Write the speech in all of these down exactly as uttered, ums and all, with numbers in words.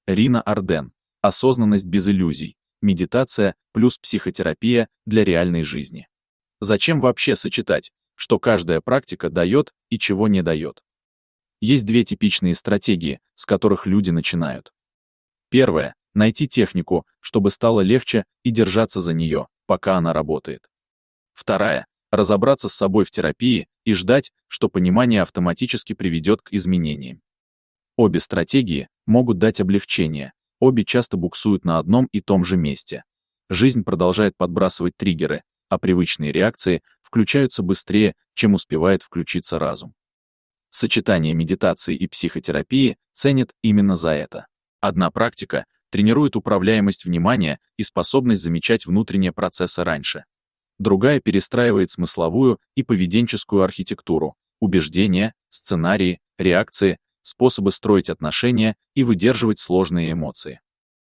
Рина Арден. Осознанность без иллюзий. Медитация плюс психотерапия для реальной жизни. Зачем вообще сочетать, что каждая практика дает и чего не дает? Есть две типичные стратегии, с которых люди начинают. Первое — найти технику, чтобы стало легче, и держаться за нее, пока она работает. Вторая — разобраться с собой в терапии и ждать, что понимание автоматически приведет к изменениям. Обе стратегии могут дать облегчение, обе часто буксуют на одном и том же месте. Жизнь продолжает подбрасывать триггеры, а привычные реакции включаются быстрее, чем успевает включиться разум. Сочетание медитации и психотерапии ценят именно за это. Одна практика тренирует управляемость внимания и способность замечать внутренние процессы раньше. Другая перестраивает смысловую и поведенческую архитектуру, убеждения, сценарии, реакции, способы строить отношения и выдерживать сложные эмоции.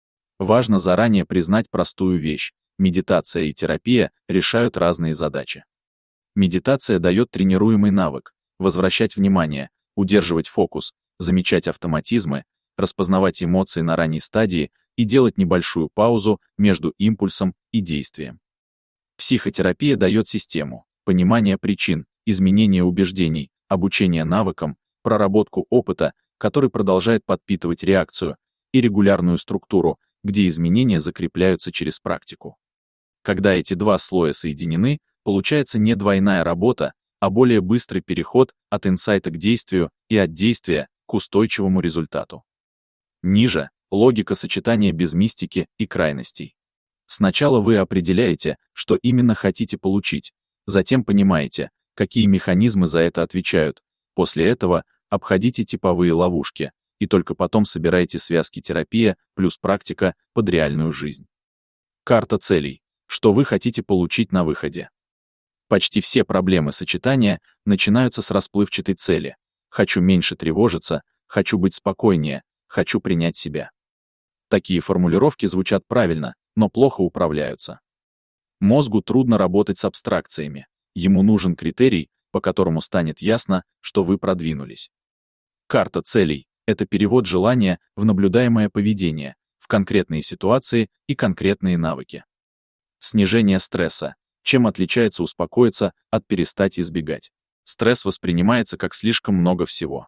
Важно заранее признать простую вещь: медитация и терапия решают разные задачи. Медитация дает тренируемый навык возвращать внимание, удерживать фокус, замечать автоматизмы, распознавать эмоции на ранней стадии и делать небольшую паузу между импульсом и действием. Психотерапия дает систему, понимание причин, изменение убеждений, обучение навыкам, проработку опыта, который продолжает подпитывать реакцию, и регулярную структуру, где изменения закрепляются через практику. Когда эти два слоя соединены, получается не двойная работа, а более быстрый переход от инсайта к действию и от действия к устойчивому результату. Ниже — логика сочетания без мистики и крайностей. Сначала вы определяете, что именно хотите получить, затем понимаете, какие механизмы за это отвечают, после этого обходите типовые ловушки, и только потом собираете связки терапия плюс практика под реальную жизнь. Карта целей. Что вы хотите получить на выходе? Почти все проблемы сочетания начинаются с расплывчатой цели. Хочу меньше тревожиться, хочу быть спокойнее, хочу принять себя. Такие формулировки звучат правильно, но плохо управляются. Мозгу трудно работать с абстракциями. Ему нужен критерий, по которому станет ясно, что вы продвинулись. Карта целей — это перевод желания в наблюдаемое поведение, в конкретные ситуации и конкретные навыки. Снижение стресса. Чем отличается успокоиться от перестать избегать? Стресс воспринимается как слишком много всего.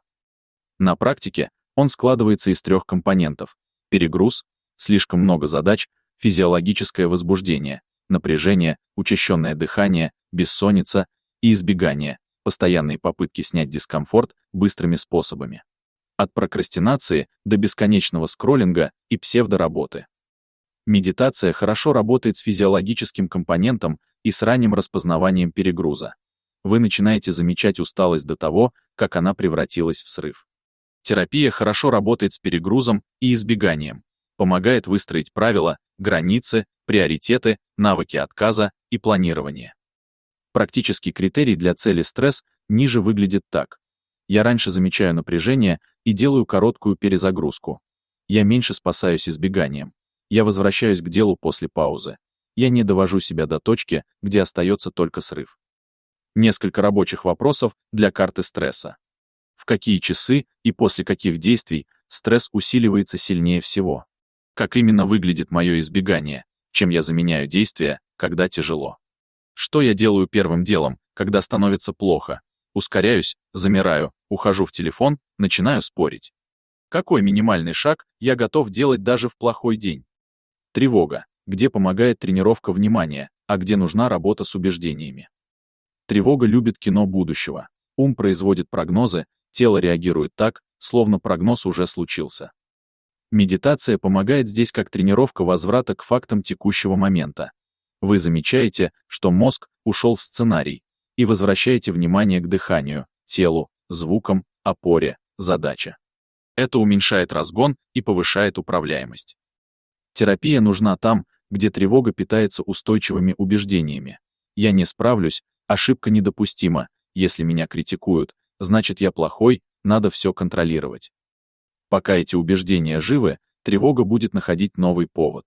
На практике он складывается из трех компонентов: перегруз, слишком много задач, физиологическое возбуждение, напряжение, учащенное дыхание, бессонница и избегание, постоянные попытки снять дискомфорт быстрыми способами. От прокрастинации до бесконечного скроллинга и псевдоработы. Медитация хорошо работает с физиологическим компонентом и с ранним распознаванием перегруза. Вы начинаете замечать усталость до того, как она превратилась в срыв. Терапия хорошо работает с перегрузом и избеганием, помогает выстроить правила, границы, приоритеты, навыки отказа и планирования. Практический критерий для цели стресс ниже выглядит так. Я раньше замечаю напряжение и делаю короткую перезагрузку. Я меньше спасаюсь избеганием. Я возвращаюсь к делу после паузы. Я не довожу себя до точки, где остается только срыв. Несколько рабочих вопросов для карты стресса. В какие часы и после каких действий стресс усиливается сильнее всего? Как именно выглядит мое избегание? Чем я заменяю действия, когда тяжело? Что я делаю первым делом, когда становится плохо? Ускоряюсь, замираю, ухожу в телефон, начинаю спорить. Какой минимальный шаг я готов делать даже в плохой день? Тревога. Где помогает тренировка внимания, а где нужна работа с убеждениями? Тревога любит кино будущего. Ум производит прогнозы, тело реагирует так, словно прогноз уже случился. Медитация помогает здесь как тренировка возврата к фактам текущего момента. Вы замечаете, что мозг ушел в сценарий, и возвращаете внимание к дыханию, телу, звукам, опоре, задаче. Это уменьшает разгон и повышает управляемость. Терапия нужна там, где тревога питается устойчивыми убеждениями. Я не справлюсь, ошибка недопустима, если меня критикуют, значит я плохой, надо все контролировать. Пока эти убеждения живы, тревога будет находить новый повод.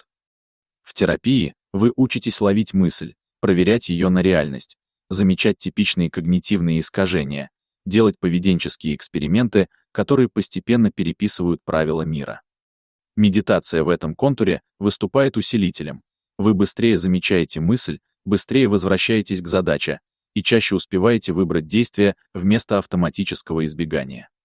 В терапии вы учитесь ловить мысль, проверять ее на реальность, замечать типичные когнитивные искажения, делать поведенческие эксперименты, которые постепенно переписывают правила мира. Медитация в этом контуре выступает усилителем. Вы быстрее замечаете мысль, быстрее возвращаетесь к задаче и чаще успеваете выбрать действие вместо автоматического избегания.